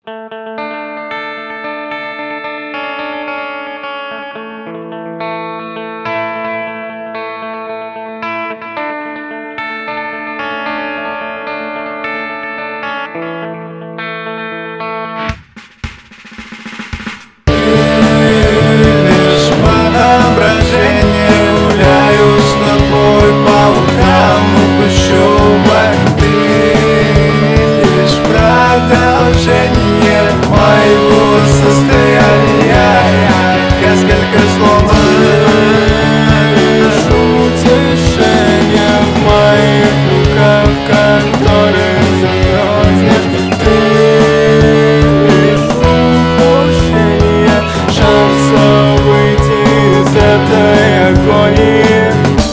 Продолжение моего состояния. Несколько слов лишь утешение в моих руках, которые замерзнешь. Ты лишь упущение шанса выйти из этой агонии.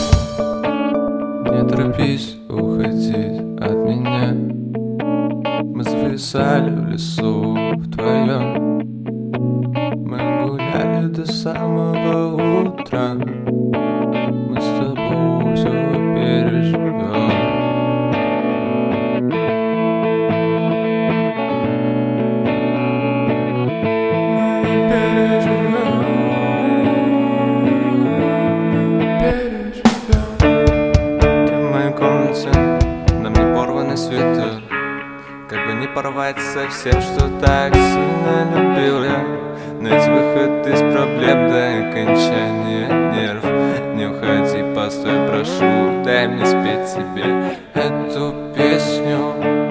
Не торопись уходить от меня. Мы зависали в лесу вдвоем. Мы гуляли до самого утра. Мы с тобой все переживем. Ты в моей комнате, на мне порваны свитер. Как бы не порвать совсем, что так сильно любил я. Найти выход из проблем до окончания нерв. Не уходи, постой, прошу, дай мне спеть тебе эту песню.